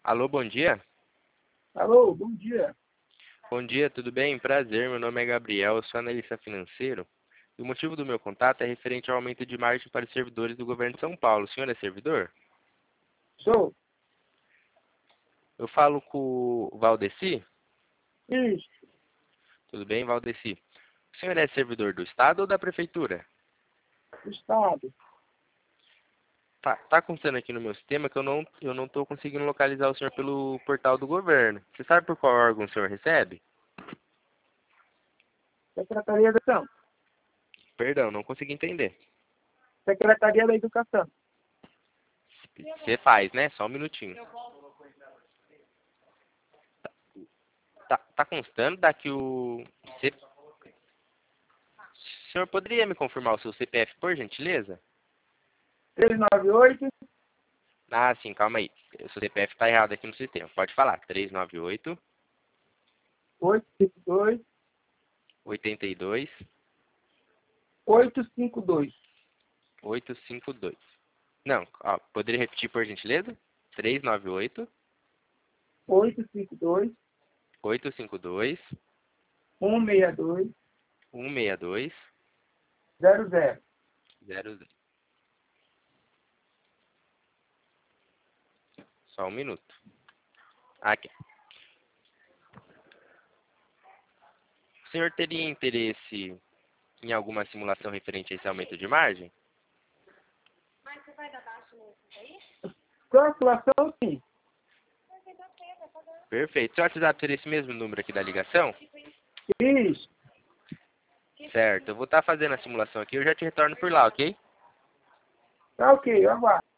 Alô, bom dia. Alô, bom dia. Bom dia, tudo bem? Prazer, meu nome é Gabriel, eu sou analista financeiro. E o motivo do meu contato é referente ao aumento de margem para os servidores do governo de São Paulo. O senhor é servidor? Sou. Eu falo com o Valdeci? Isso, Tudo bem, Valdeci? O senhor é servidor do Estado ou da Prefeitura? Estado. Tá constando aqui no meu sistema que eu não estou conseguindo localizar o senhor pelo portal do governo. Você sabe por qual órgão o senhor recebe? Secretaria da Educação. Perdão, não consegui entender. Secretaria da Educação. Você faz, né? Só um minutinho. Tá constando daqui o... O senhor poderia me confirmar o seu CPF, por gentileza? 398 Ah, sim, calma aí. O seu CPF está errado aqui no sistema. Pode falar. 398 852 82 852 852. Não, ó, poderia repetir, por gentileza? 398 852 852 162 162 00. 00. Só um minuto. Aqui. O senhor teria interesse em alguma simulação referente a esse aumento de margem? Calculação, sim. Perfeito. Seu WhatsApp seria esse mesmo número aqui da ligação? Isso. Certo. Eu vou estar fazendo a simulação aqui. Eu já te retorno por lá, ok? Tá ok, eu aguardo.